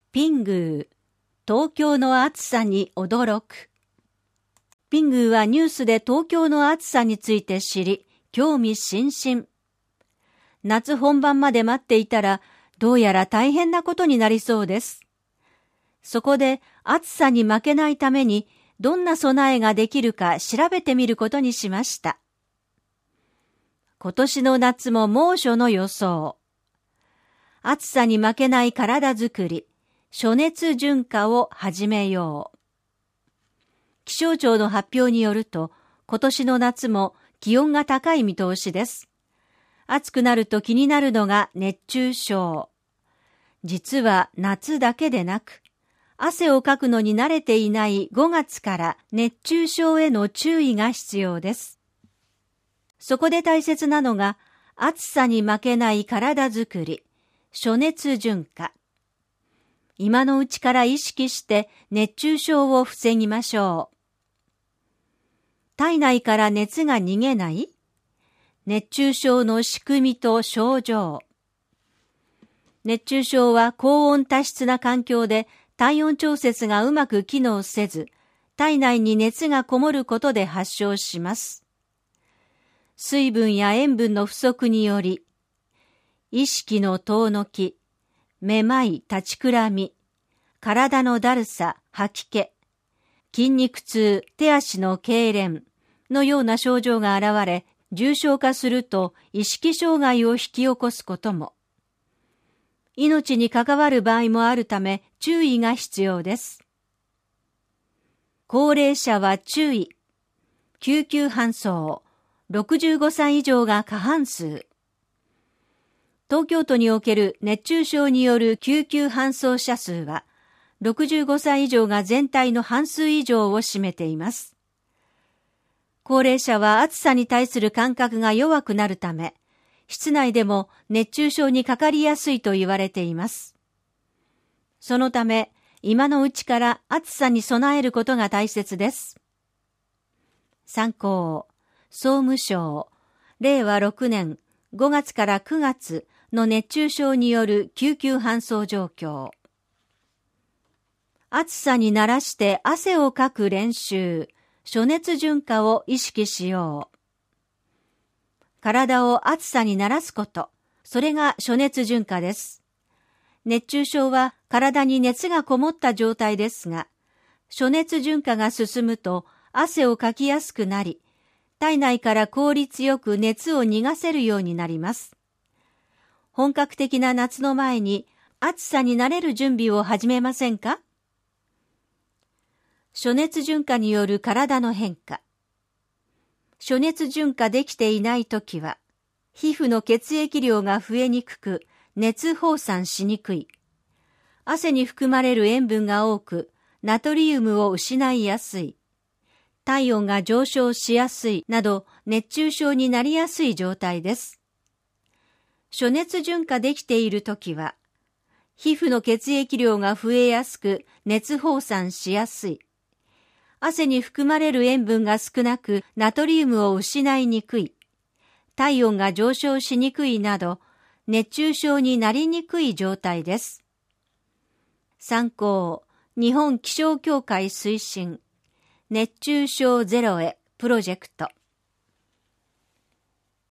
ピングー、東京の暑さに驚く。ピングーはニュースで東京の暑さについて知り、興味津々。夏本番まで待っていたら、どうやら大変なことになりそうです。そこで暑さに負けないために、どんな備えができるか調べてみることにしました。今年の夏も猛暑の予想。暑さに負けない体づくり、暑熱順化を始めよう。気象庁の発表によると、今年の夏も気温が高い見通しです。暑くなると気になるのが熱中症。実は夏だけでなく、汗をかくのに慣れていない5月から熱中症への注意が必要です。そこで大切なのが、暑さに負けない体づくり、暑熱順化。今のうちから意識して熱中症を防ぎましょう。体内から熱が逃げない？熱中症の仕組みと症状。熱中症は高温多湿な環境で体温調節がうまく機能せず、体内に熱がこもることで発症します。水分や塩分の不足により、意識の遠のき、めまい、立ちくらみ、体のだるさ、吐き気、筋肉痛、手足の痙攣のような症状が現れ、重症化すると意識障害を引き起こすことも。命に関わる場合もあるため注意が必要です。高齢者は注意。救急搬送。65歳以上が過半数。東京都における熱中症による救急搬送者数は、65歳以上が全体の半数以上を占めています。高齢者は暑さに対する感覚が弱くなるため、室内でも熱中症にかかりやすいと言われています。そのため、今のうちから暑さに備えることが大切です。参考、総務省、令和6年5月から9月の熱中症による救急搬送状況。暑さに慣らして汗をかく練習、暑熱順化を意識しよう。体を暑さに慣らすこと、それが暑熱順化です。熱中症は体に熱がこもった状態ですが、暑熱順化が進むと汗をかきやすくなり、体内から効率よく熱を逃がせるようになります。本格的な夏の前に暑さに慣れる準備を始めませんか？暑熱順化による体の変化。暑熱順化できていないときは、皮膚の血液量が増えにくく、熱放散しにくい。汗に含まれる塩分が多く、ナトリウムを失いやすい。体温が上昇しやすいなど熱中症になりやすい状態です。暑熱順化できているときは、皮膚の血液量が増えやすく熱放散しやすい。汗に含まれる塩分が少なくナトリウムを失いにくい。体温が上昇しにくいなど熱中症になりにくい状態です。参考、日本気象協会推進熱中症ゼロへプロジェクト。